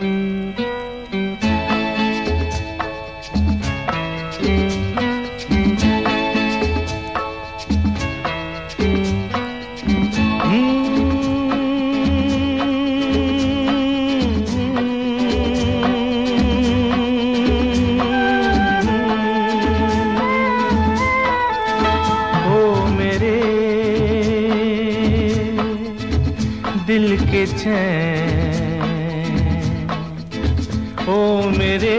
दिल के चैन, ओ मेरे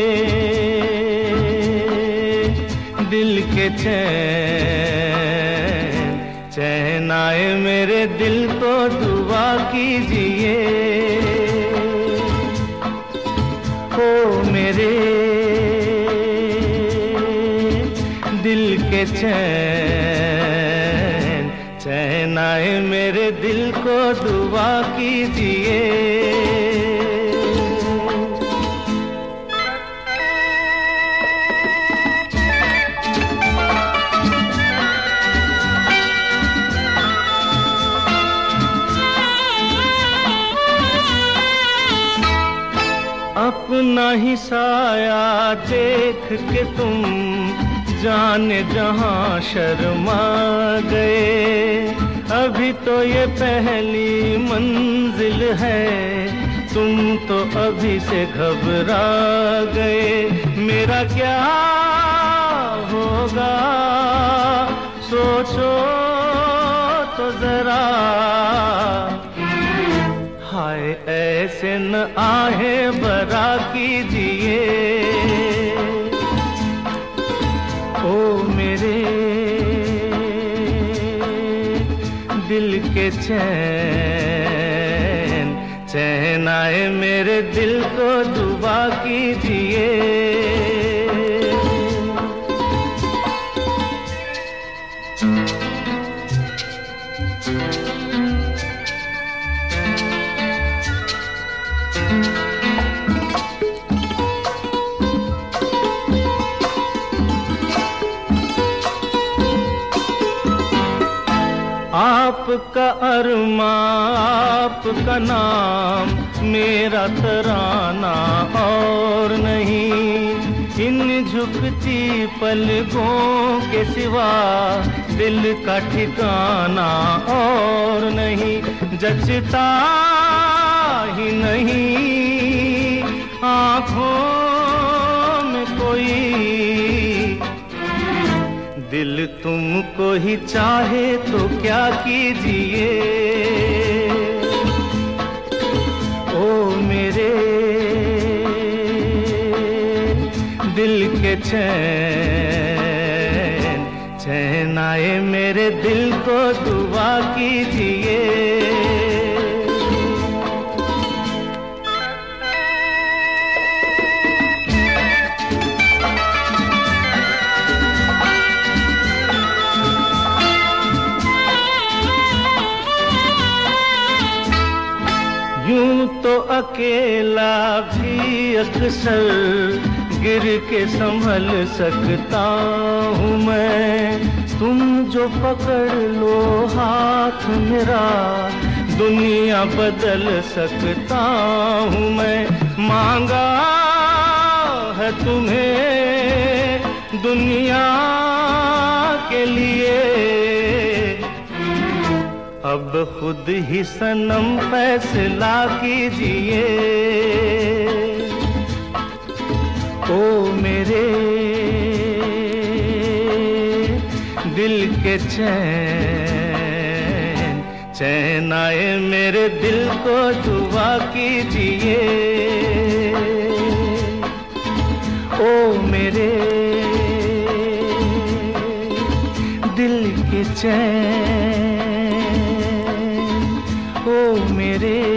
दिल के चैन, चैन आए मेरे दिल को दुआ कीजिए। ओ मेरे दिल के चैन, चैन आए मेरे दिल को दुआ कीजिए। अपना ही साया देख के तुम जाने जहां शर्मा गए। अभी तो ये पहली मंजिल है, तुम तो अभी से घबरा गए। मेरा क्या होगा सोचो तो जरा, हाय ऐसे न आहे बरा कीजिए। ओ मेरे दिल के चैन, चैन आए मेरे दिल को दुआ कीजिए। आपका अरमा आपका नाम मेरा तराना और नहीं। इन झुकती पलकों के सिवा दिल का ठिकाना और नहीं। जचता ही नहीं आँखों में कोई, दिल तुमको ही चाहे तो क्या कीजिए। ओ मेरे दिल के चैन, चैन आए मेरे दिल को दुआ कीजिए। यूं तो अकेला भी अक्सर गिर के संभल सकता हूँ मैं। तुम जो पकड़ लो हाथ मेरा, दुनिया बदल सकता हूँ मैं। मांगा है तुम्हें दुनिया के लिए, अब खुद ही सनम फैसला कीजिए। ओ मेरे दिल के चैन, चैन आए मेरे दिल को दुआ कीजिए। ओ मेरे दिल के चैन, ओ मेरे